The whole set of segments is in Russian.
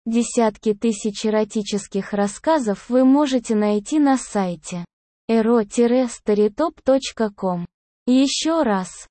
Десятки тысяч эротических рассказов вы можете найти на сайте ero-storytop.com. Еще раз,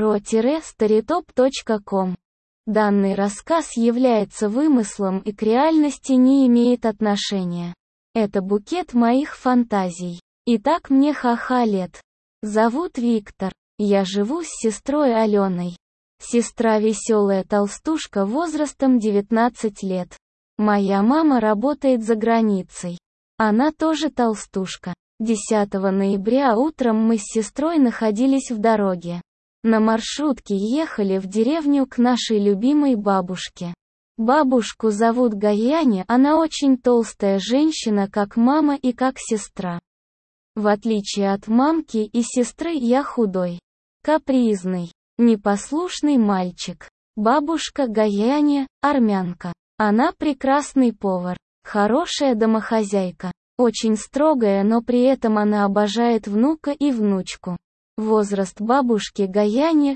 ero-storytop.com. Данный рассказ является вымыслом и к реальности не имеет отношения. Это букет моих фантазий. Итак, мне ха-ха лет. Зовут Виктор. Я живу с сестрой Аленой. Сестра веселая толстушка возрастом 19 лет. Моя мама работает за границей. Она тоже толстушка. 10 ноября утром мы с сестрой находились в дороге. На маршрутке ехали в деревню к нашей любимой бабушке. Бабушку зовут Гаяне, она очень толстая женщина, как мама и как сестра. В отличие от мамки и сестры, я худой, капризный, непослушный мальчик. Бабушка Гаяне – армянка. Она прекрасный повар, хорошая домохозяйка, очень строгая, но при этом она обожает внука и внучку. Возраст бабушки Гаяне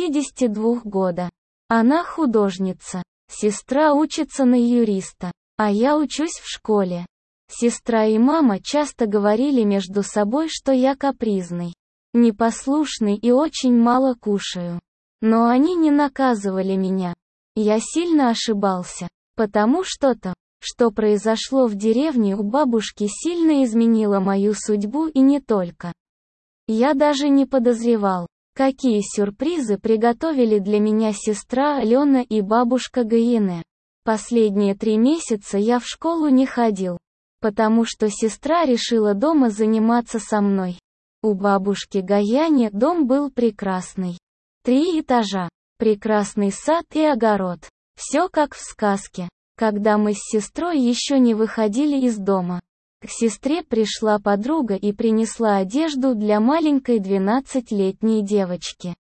62 года. Она художница. Сестра учится на юриста, а я учусь в школе. Сестра и мама часто говорили между собой, что я капризный, непослушный и очень мало кушаю. Но они не наказывали меня. Я сильно ошибался, потому что то, что произошло в деревне у бабушки, сильно изменило мою судьбу и не только. Я даже не подозревал, какие сюрпризы приготовили для меня сестра Алена и бабушка Гаяне. Последние 3 месяца я в школу не ходил, потому что сестра решила дома заниматься со мной. У бабушки Гаяне дом был прекрасный. 3 этажа, прекрасный сад и огород. Все как в сказке. Когда мы с сестрой еще не выходили из дома, к сестре пришла подруга и принесла одежду для маленькой 12-летней девочки.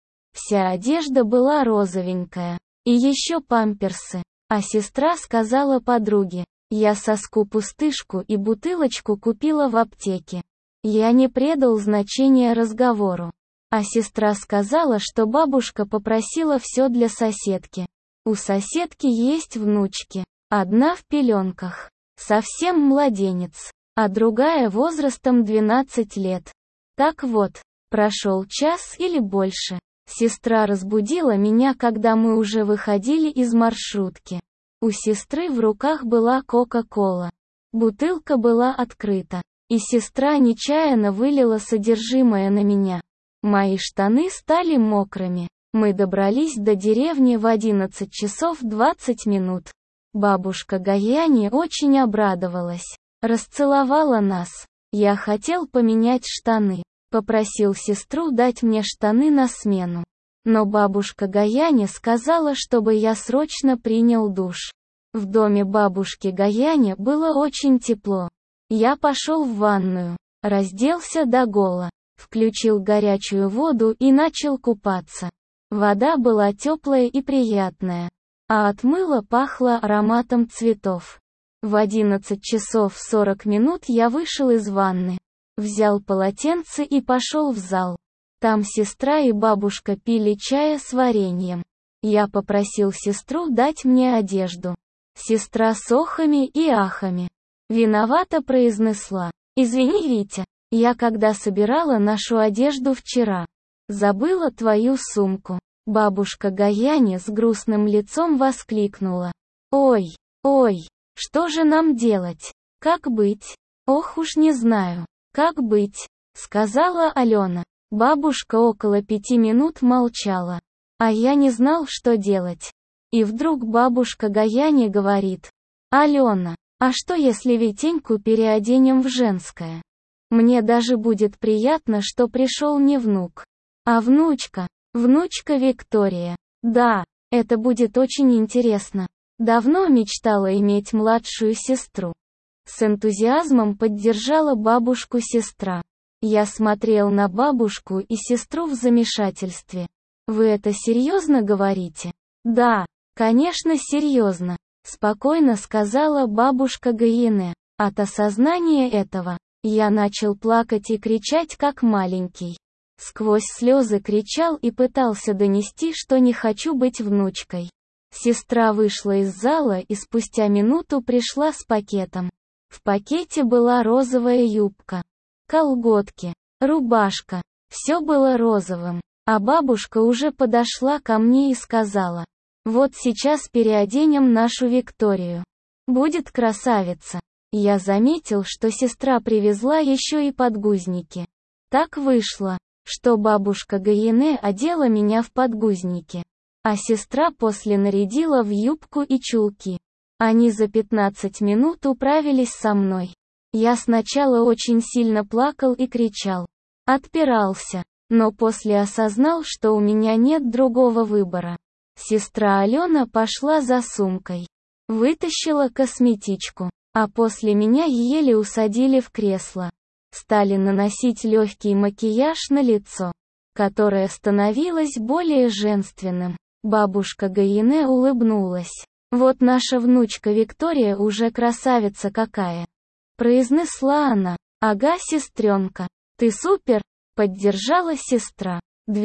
Вся одежда была розовенькая. И еще памперсы. А сестра сказала подруге: «Я соску-пустышку и бутылочку купила в аптеке». Я не придал значения разговору. А сестра сказала, что бабушка попросила все для соседки. У соседки есть внучки. Одна в пеленках. Совсем младенец. А другая возрастом 12 лет. Так вот, прошел час или больше. Сестра разбудила меня, когда мы уже выходили из маршрутки. У сестры в руках была Кока-Кола. Бутылка была открыта. И сестра нечаянно вылила содержимое на меня. Мои штаны стали мокрыми. Мы добрались до деревни в 11 часов 20 минут. Бабушка Гаяне очень обрадовалась. Расцеловала нас. Я хотел поменять штаны. Попросил сестру дать мне штаны на смену. Но бабушка Гаяне сказала, чтобы я срочно принял душ. В доме бабушки Гаяне было очень тепло. Я пошел в ванную. Разделся догола. Включил горячую воду и начал купаться. Вода была теплая и приятная. А от мыла пахло ароматом цветов. В 11 часов 40 минут я вышел из ванны. Взял полотенце и пошел в зал. Там сестра и бабушка пили чая с вареньем. Я попросил сестру дать мне одежду. Сестра с охами и ахами виновато произнесла: «Извини, Витя, я когда собирала нашу одежду вчера, забыла твою сумку». Бабушка Гаяне с грустным лицом воскликнула: «Ой, ой, что же нам делать? Как быть?» «Ох уж не знаю, как быть», — сказала Алена. Бабушка около 5 минут молчала. А я не знал, что делать. И вдруг бабушка Гаяне говорит: «Алена, а что если Витеньку переоденем в женское? Мне даже будет приятно, что пришел не внук, а внучка. Внучка Виктория. Да, это будет очень интересно. Давно мечтала иметь младшую сестру». С энтузиазмом поддержала бабушку сестра. Я смотрел на бабушку и сестру в замешательстве. «Вы это серьезно говорите?» «Да, конечно, серьезно», — спокойно сказала бабушка Гаяне. От осознания этого, я начал плакать и кричать как маленький. Сквозь слезы кричал и пытался донести, что не хочу быть внучкой. Сестра вышла из зала и спустя минуту пришла с пакетом. В пакете была розовая юбка, колготки, рубашка. Все было розовым. А бабушка уже подошла ко мне и сказала: «Вот сейчас переоденем нашу Викторию. Будет красавица». Я заметил, что сестра привезла еще и подгузники. Так вышло, что бабушка Гаине одела меня в подгузники, а сестра после нарядила в юбку и чулки. Они за 15 минут управились со мной. Я сначала очень сильно плакал и кричал, отпирался, но после осознал, что у меня нет другого выбора. Сестра Алена пошла за сумкой, вытащила косметичку, а после меня еле усадили в кресло. Стали наносить легкий макияж на лицо, которое становилось более женственным. Бабушка Гаине улыбнулась. «Вот наша внучка Виктория уже красавица какая!» Произнесла она. «Ага, сестренка, ты супер!» Поддержала сестра.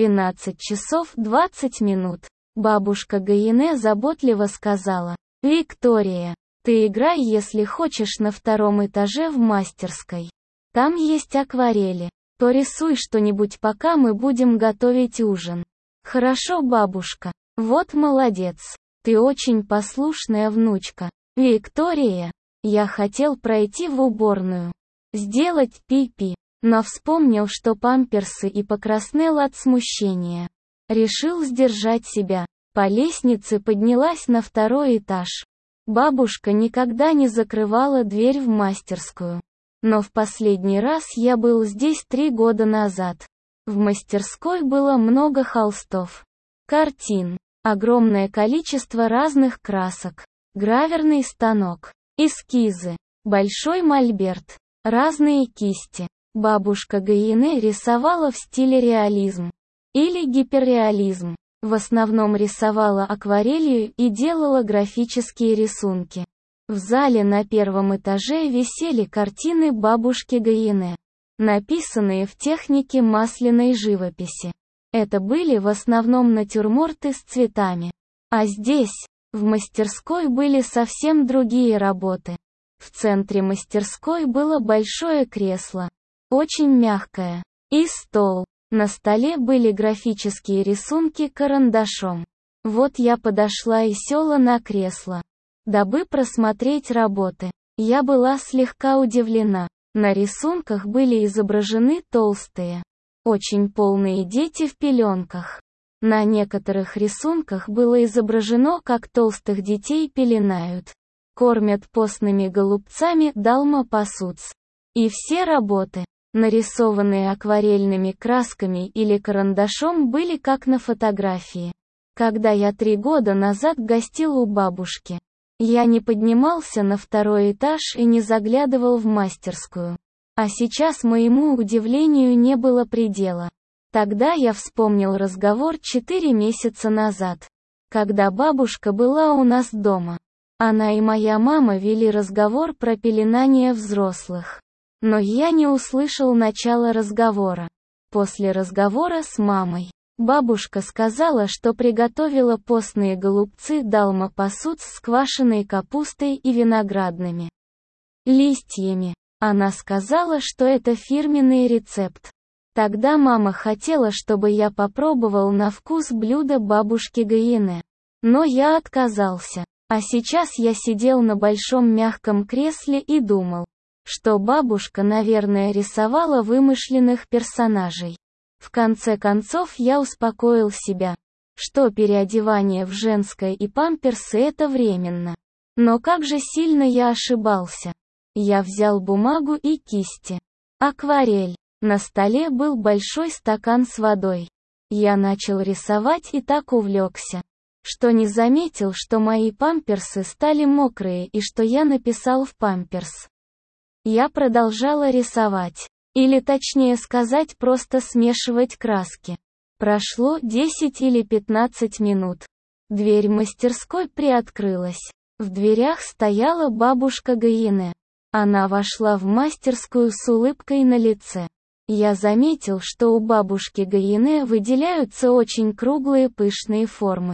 12 часов 20 минут. Бабушка Гаине заботливо сказала: «Виктория, ты играй, если хочешь, на 2-м этаже в мастерской. Там есть акварели. Порисуй что-нибудь, пока мы будем готовить ужин». «Хорошо, бабушка. Вот молодец. Ты очень послушная внучка. Виктория». Я хотел пройти в уборную, сделать пи-пи, но вспомнил, что памперсы, и покраснел от смущения. Решил сдержать себя. По лестнице поднялась на 2-й этаж. Бабушка никогда не закрывала дверь в мастерскую. Но в последний раз я был здесь 3 года назад. В мастерской было много холстов, картин, огромное количество разных красок, граверный станок, эскизы, большой мольберт, разные кисти. Бабушка Гаине рисовала в стиле реализм или гиперреализм. В основном рисовала акварелью и делала графические рисунки. В зале на 1-м этаже висели картины бабушки Гаине, написанные в технике масляной живописи. Это были в основном натюрморты с цветами. А здесь, в мастерской, были совсем другие работы. В центре мастерской было большое кресло, очень мягкое, и стол. На столе были графические рисунки карандашом. Вот я подошла и села на кресло, дабы просмотреть работы. Я была слегка удивлена. На рисунках были изображены толстые, очень полные дети в пеленках. На некоторых рисунках было изображено, как толстых детей пеленают, кормят постными голубцами далма-пасуц. И все работы, нарисованные акварельными красками или карандашом, были как на фотографии. Когда я 3 года назад гостил у бабушки, я не поднимался на 2-й этаж и не заглядывал в мастерскую. А сейчас моему удивлению не было предела. Тогда я вспомнил разговор 4 месяца назад, когда бабушка была у нас дома. Она и моя мама вели разговор про пеленание взрослых. Но я не услышал начала разговора. После разговора с мамой, бабушка сказала, что приготовила постные голубцы далма-пасуц с квашеной капустой и виноградными листьями. Она сказала, что это фирменный рецепт. Тогда мама хотела, чтобы я попробовал на вкус блюдо бабушки Гаине. Но я отказался. А сейчас я сидел на большом мягком кресле и думал, что бабушка, наверное, рисовала вымышленных персонажей. В конце концов я успокоил себя, что переодевание в женское и памперсы — это временно. Но как же сильно я ошибался. Я взял бумагу и кисти, акварель. На столе был большой стакан с водой. Я начал рисовать и так увлекся, что не заметил, что мои памперсы стали мокрые и что я написал в памперс. Я продолжала рисовать, или точнее сказать, просто смешивать краски. Прошло 10 или 15 минут. Дверь мастерской приоткрылась. В дверях стояла бабушка Гаине. Она вошла в мастерскую с улыбкой на лице. Я заметил, что у бабушки Гаине выделяются очень круглые пышные формы.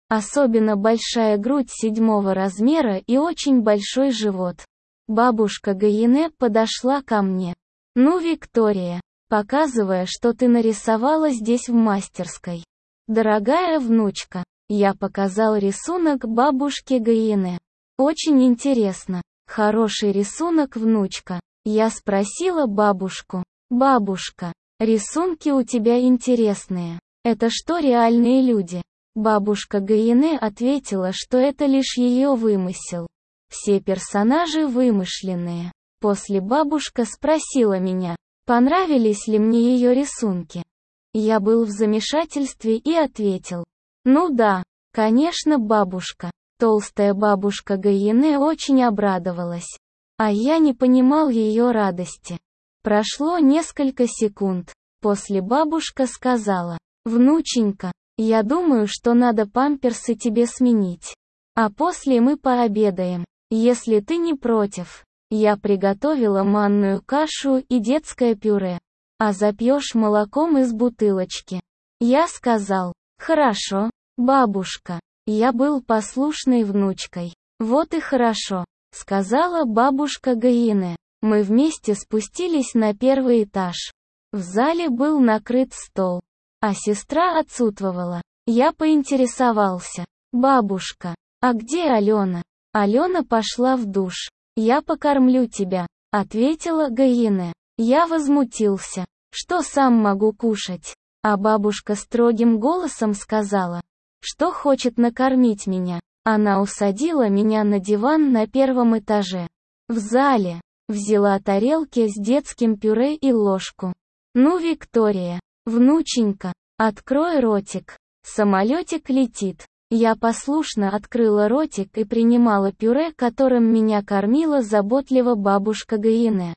Особенно большая грудь 7-го размера и очень большой живот. Бабушка Гаине подошла ко мне. «Ну, Виктория, показывая, что ты нарисовала здесь в мастерской». «Дорогая внучка», я показал рисунок бабушке Гаине. «Очень интересно. Хороший рисунок, внучка». Я спросила бабушку. «Бабушка, рисунки у тебя интересные. Это что, реальные люди?» Бабушка Гаине ответила, что это лишь ее вымысел. Все персонажи вымышленные. После бабушка спросила меня, понравились ли мне ее рисунки. Я был в замешательстве и ответил. «Ну да, конечно, бабушка». Толстая бабушка Гаине очень обрадовалась. А я не понимал ее радости. Прошло несколько секунд. После бабушка сказала, «Внученька, я думаю, что надо памперсы тебе сменить. А после мы пообедаем, если ты не против. Я приготовила манную кашу и детское пюре. А запьешь молоком из бутылочки». Я сказал, «Хорошо, бабушка». Я был послушной внучкой. «Вот и хорошо», — сказала бабушка Гаине. Мы вместе спустились на первый этаж. В зале был накрыт стол, а сестра отсутствовала. Я поинтересовался. «Бабушка, а где Алена?» «Алена пошла в душ. Я покормлю тебя», — ответила Гаине. Я возмутился. «Что сам могу кушать?» А бабушка строгим голосом сказала, что хочет накормить меня. Она усадила меня на диван на первом этаже. В зале. Взяла тарелки с детским пюре и ложку. «Ну, Виктория, внученька, открой ротик. Самолетик летит». Я послушно открыла ротик и принимала пюре, которым меня кормила заботливо бабушка Гаине.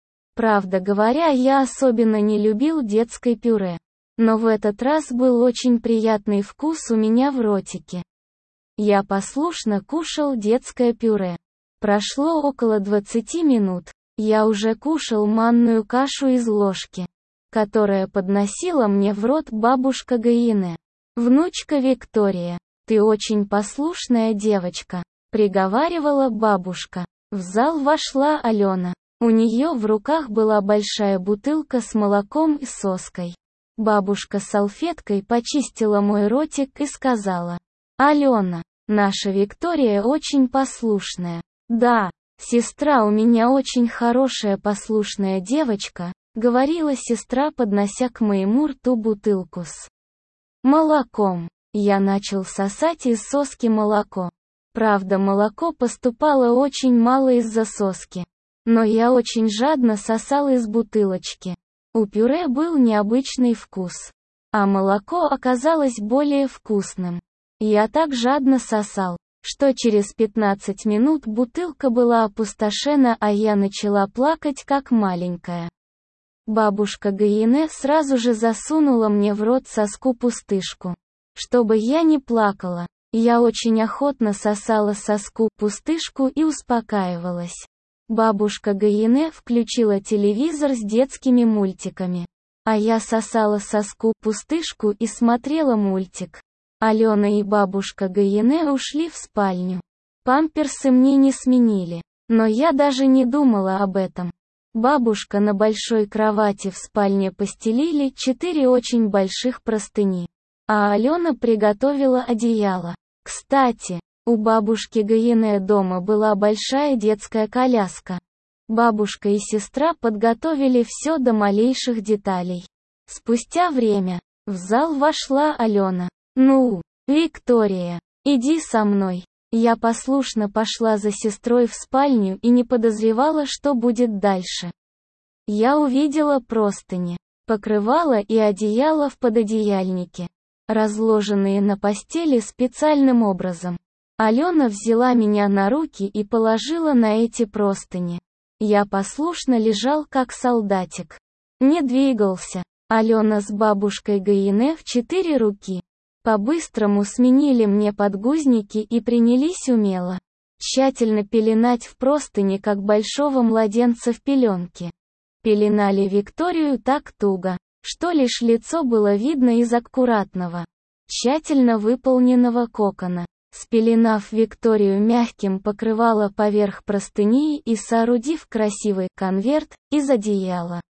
Правда говоря, я особенно не любил детское пюре. Но в этот раз был очень приятный вкус у меня в ротике. Я послушно кушал детское пюре. Прошло около 20 минут. Я уже кушал манную кашу из ложки, которая подносила мне в рот бабушка Гаине. «Внучка Виктория, ты очень послушная девочка», — приговаривала бабушка. В зал вошла Алена. У нее в руках была большая бутылка с молоком и соской. Бабушка салфеткой почистила мой ротик и сказала, «Алена, наша Виктория очень послушная». «Да, сестра у меня очень хорошая послушная девочка», — говорила сестра, поднося к моему рту бутылку с молоком. Я начал сосать из соски молоко. Правда, молоко поступало очень мало из-за соски. Но я очень жадно сосал из бутылочки. У пюре был необычный вкус, а молоко оказалось более вкусным. Я так жадно сосал, что через 15 минут бутылка была опустошена, а я начала плакать как маленькая. Бабушка Гаине сразу же засунула мне в рот соску-пустышку. Чтобы я не плакала, я очень охотно сосала соску-пустышку и успокаивалась. Бабушка Гаине включила телевизор с детскими мультиками. А я сосала соску-пустышку и смотрела мультик. Алена и бабушка Гаине ушли в спальню. Памперсы мне не сменили, но я даже не думала об этом. Бабушка на большой кровати в спальне постелили 4 очень больших простыни. А Алена приготовила одеяло. Кстати, у бабушки Гаине дома была большая детская коляска. Бабушка и сестра подготовили все до малейших деталей. Спустя время, в зал вошла Алена. «Ну, Виктория, иди со мной». Я послушно пошла за сестрой в спальню и не подозревала, что будет дальше. Я увидела простыни, покрывало и одеяло в пододеяльнике, разложенные на постели специальным образом. Алена взяла меня на руки и положила на эти простыни. Я послушно лежал как солдатик. Не двигался. Алена с бабушкой Гаине в 4 руки по-быстрому сменили мне подгузники и принялись умело, тщательно пеленать в простыни, как большого младенца в пеленке. Пеленали Викторию так туго, что лишь лицо было видно из аккуратного, тщательно выполненного кокона. Спеленав Викторию мягким покрывало поверх простыни и соорудив красивый конверт из одеяла,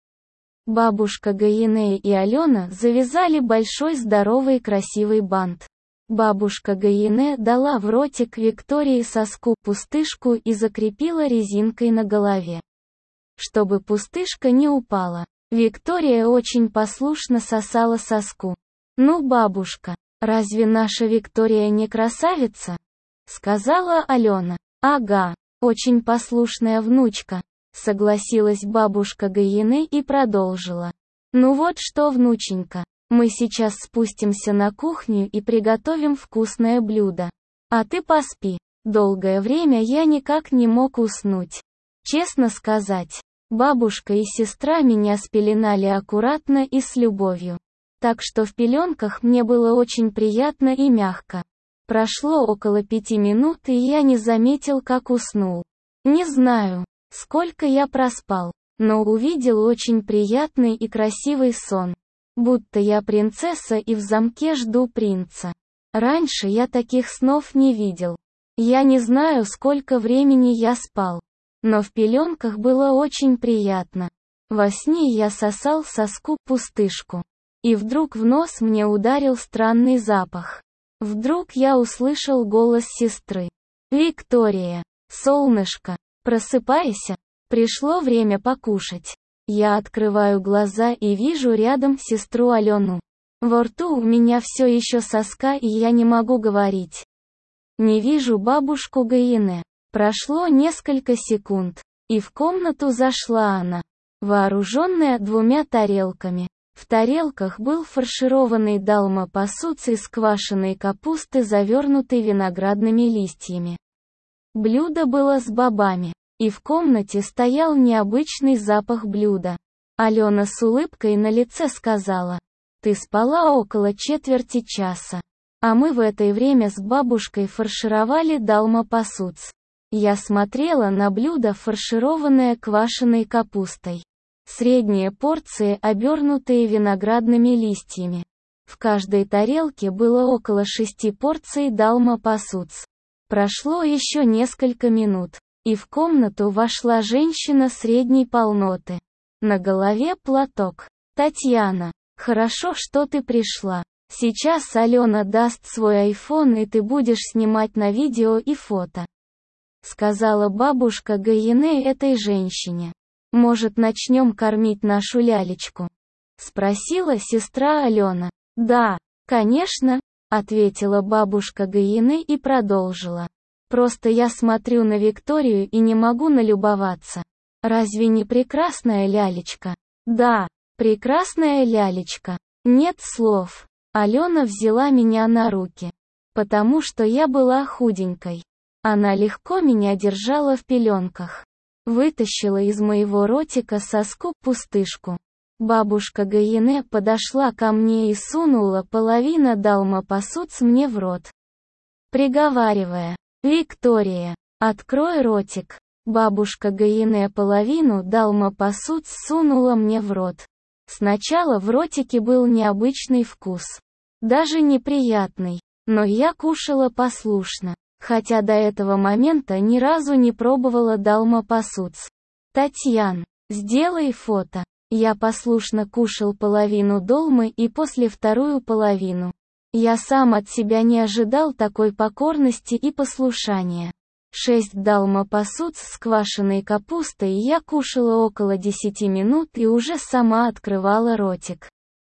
бабушка Гаинея и Алена завязали большой здоровый красивый бант. Бабушка Гаине дала в ротик Виктории соску пустышку и закрепила резинкой на голове, чтобы пустышка не упала. Виктория очень послушно сосала соску. «Ну, бабушка, разве наша Виктория не красавица?» — сказала Алена. «Ага, очень послушная внучка», — согласилась бабушка Гаине и продолжила. «Ну вот что, внученька, мы сейчас спустимся на кухню и приготовим вкусное блюдо. А ты поспи». Долгое время я никак не мог уснуть. Честно сказать, бабушка и сестра меня спеленали аккуратно и с любовью. Так что в пеленках мне было очень приятно и мягко. Прошло около 5 минут, и я не заметил, как уснул. Не знаю, сколько я проспал, но увидел очень приятный и красивый сон. Будто я принцесса и в замке жду принца. Раньше я таких снов не видел. Я не знаю, сколько времени я спал. Но в пеленках было очень приятно. Во сне я сосал соску пустышку. И вдруг в нос мне ударил странный запах. Вдруг я услышал голос сестры. «Виктория, солнышко, просыпайся, пришло время покушать». Я открываю глаза и вижу рядом сестру Алену. Во рту у меня все еще соска, и я не могу говорить. Не вижу бабушку Гаине. Прошло несколько секунд, и в комнату зашла она, вооруженная 2 тарелками. В тарелках был фаршированный далма-пасуц из квашеной капусты, завернутый виноградными листьями. Блюдо было с бобами, и в комнате стоял необычный запах блюда. Алена с улыбкой на лице сказала: «Ты спала около четверти часа, а мы в это время с бабушкой фаршировали далма-пасуц». Я смотрела на блюдо, фаршированное квашеной капустой. Средние порции, обернутые виноградными листьями. В каждой тарелке было около 6 порций далма-пасуц. Прошло еще несколько минут, и в комнату вошла женщина средней полноты. На голове платок. «Татьяна, хорошо, что ты пришла. Сейчас Алена даст свой айфон, и ты будешь снимать на видео и фото», — сказала бабушка Гаине этой женщине. «Может, начнем кормить нашу лялечку?» — спросила сестра Алена. «Да, конечно», — ответила бабушка Гаине и продолжила. «Просто я смотрю на Викторию и не могу налюбоваться. Разве не прекрасная лялечка?» «Да, прекрасная лялечка. Нет слов». Алена взяла меня на руки, потому что я была худенькой. Она легко меня держала в пеленках. Вытащила из моего ротика соску-пустышку. Бабушка Гаине подошла ко мне и сунула половину далма-пасуц мне в рот, приговаривая: «Виктория, открой ротик». Бабушка Гаине половину далма-пасуц сунула мне в рот. Сначала в ротике был необычный вкус. Даже неприятный. Но я кушала послушно. Хотя до этого момента ни разу не пробовала далма-пасуц. «Татьян, сделай фото». Я послушно кушал половину долмы и после вторую половину. Я сам от себя не ожидал такой покорности и послушания. 6 далма-пасуц с квашеной капустой я кушала около 10 минут и уже сама открывала ротик.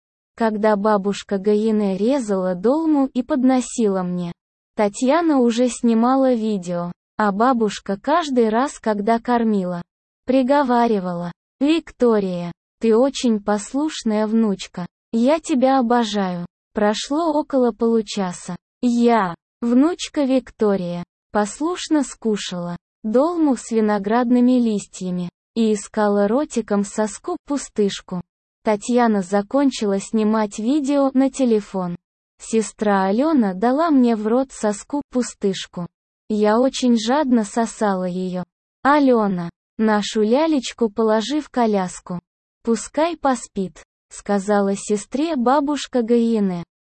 Когда бабушка Гаине резала долму и подносила мне, Татьяна уже снимала видео, а бабушка каждый раз, когда кормила, приговаривала: «Виктория, ты очень послушная внучка. Я тебя обожаю». Прошло около получаса. Я, внучка Виктория, послушно скушала долму с виноградными листьями и искала ротиком соску-пустышку. Татьяна закончила снимать видео на телефон. Сестра Алена дала мне в рот соску-пустышку. Я очень жадно сосала ее. «Алена, нашу лялечку положи в коляску. Пускай поспит», — сказала сестре бабушка Гаине.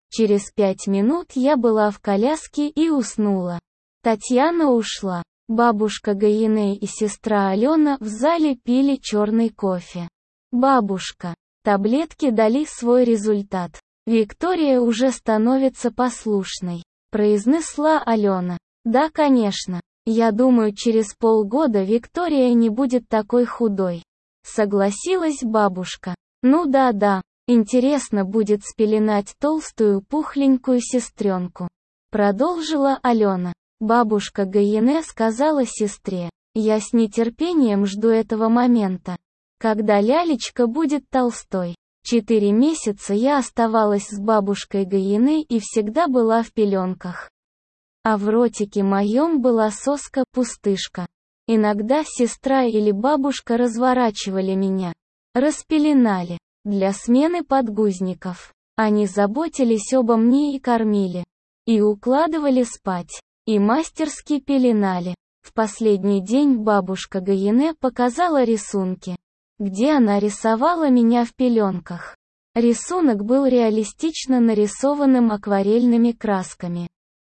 Через 5 минут я была в коляске и уснула. Татьяна ушла. Бабушка Гаиней и сестра Алена в зале пили черный кофе. Бабушка. Таблетки дали свой результат. Виктория уже становится послушной, произнесла Алена. Да, конечно. Я думаю, через полгода Виктория не будет такой худой. Согласилась бабушка. Ну да. Интересно будет спеленать толстую пухленькую сестренку. Продолжила Алена. Бабушка Гаине сказала сестре. Я с нетерпением жду этого момента. Когда лялечка будет толстой. 4 месяца я оставалась с бабушкой Гаиной и всегда была в пеленках. А в ротике моем была соска-пустышка. Иногда сестра или бабушка разворачивали меня. Распеленали. Для смены подгузников. Они заботились обо мне и кормили. И укладывали спать. И мастерски пеленали. В последний день бабушка Гаине показала рисунки, где она рисовала меня в пеленках. Рисунок был реалистично нарисованным акварельными красками.